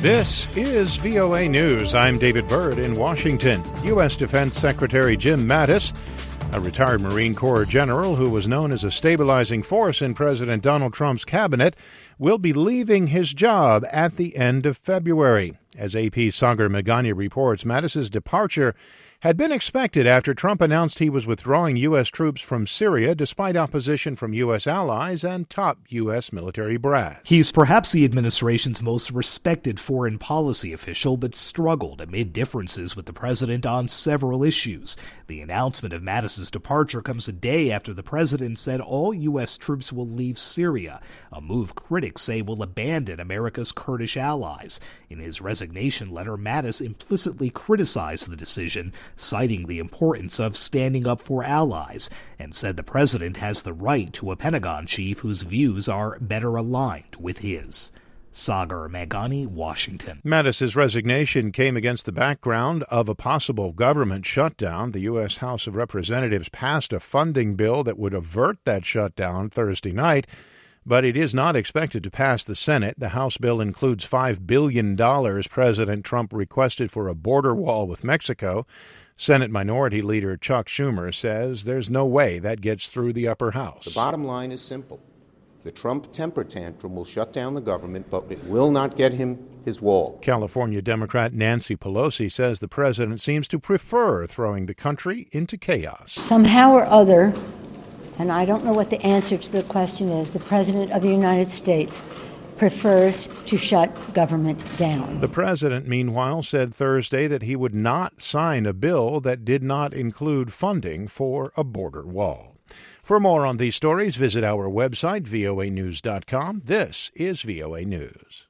This is VOA News. I'm David Byrd in Washington. U.S. Defense Secretary Jim Mattis, a retired Marine Corps general who was known as a stabilizing force in President Donald Trump's cabinet, will be leaving his job at the end of February. As AP's Sagar Meghani reports, Mattis's departure had been expected after Trump announced he was withdrawing U.S. troops from Syria despite opposition from U.S. allies and top U.S. military brass. He's perhaps the administration's most respected foreign policy official, but struggled amid differences with the president on several issues. The announcement of Mattis's departure comes a day after the president said all U.S. troops will leave Syria, a move critics say will abandon America's Kurdish allies. In his resignation letter, Mattis implicitly criticized the decision, citing the importance of standing up for allies, and said the president has the right to a Pentagon chief whose views are better aligned with his. Sagar Meghani, Washington. Mattis's resignation came against the background of a possible government shutdown. The U.S. House of Representatives passed a funding bill that would avert that shutdown Thursday night, but it is not expected to pass the Senate. The House bill includes $5 billion President Trump requested for a border wall with Mexico. Senate Minority Leader Chuck Schumer says there's no way that gets through the upper house. The bottom line is simple. The Trump temper tantrum will shut down the government, but it will not get him his wall. California Democrat Nancy Pelosi says the president seems to prefer throwing the country into chaos. Somehow or other, and I don't know what the answer to the question is, the President of the United States prefers to shut government down. The president, meanwhile, said Thursday that he would not sign a bill that did not include funding for a border wall. For more on these stories, visit our website, voanews.com. This is VOA News.